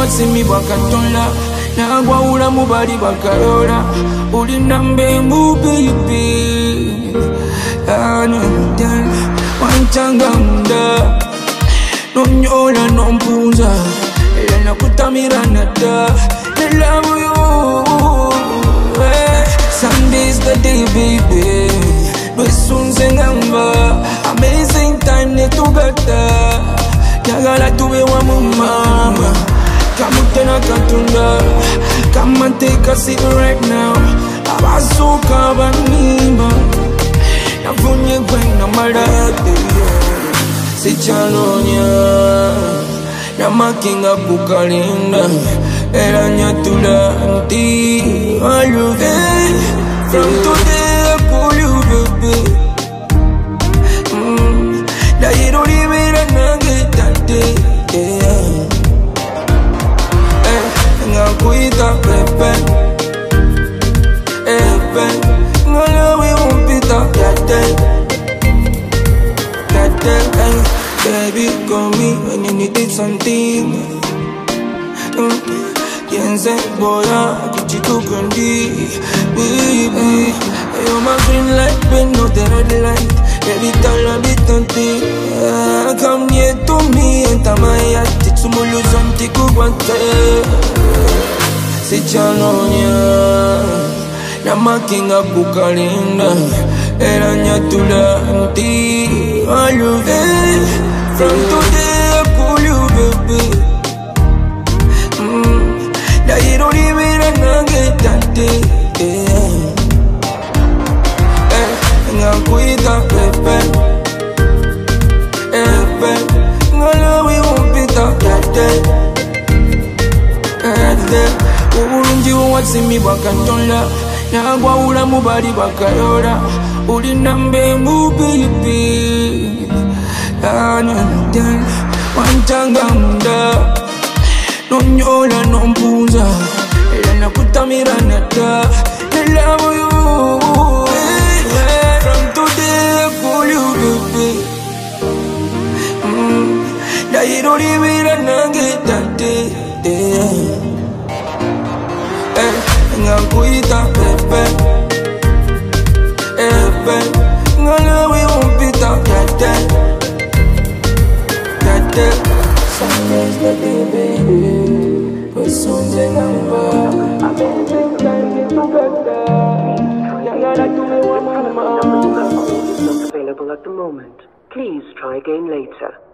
watsimi bwakatonda nagwawula mu bali bakayola uli nambe mu baby wancanga munda nonyola nompunza era nakutamira nadda I love you Sunday's the day baby Lwesunze ngamba amazing time netugata Yagala tuwe wa mama Kamutena katunda Come and take a seat right now Abasuka banimba Nafunye kwena malade Sichalonya Namakinga kukalinda Era nyatula nti I love you From today I call you baby Dairo libera nangetate Ngakuita pepe Ngalawi umpita Baby call me when you needed something Yense boya kuchitukundi Baby you're my green light but not the red light Baby tell a bit on thing Come near to me enter my heart Tsumulu zanti kukwante Sichalonya Namakinga kukalinda Era nyatula nti I love you From today I call you baby Dairo libera nangetate Ngakuita pepe Ngalawi umpita Ubulungi watsimi bwakatonda Nagwawula mu bali bakayola uli nambe mu baby wancanga munda nonyola nompunza era nakutamira nadda I love you From today I call you baby Dairo libera nangetate Ngakuita pepe Ngalawi umpita Sunday's the day baby Lwesunze ngamba amazing time netugata Yagala tuwe wa mama Is not available at the moment. Please try again later.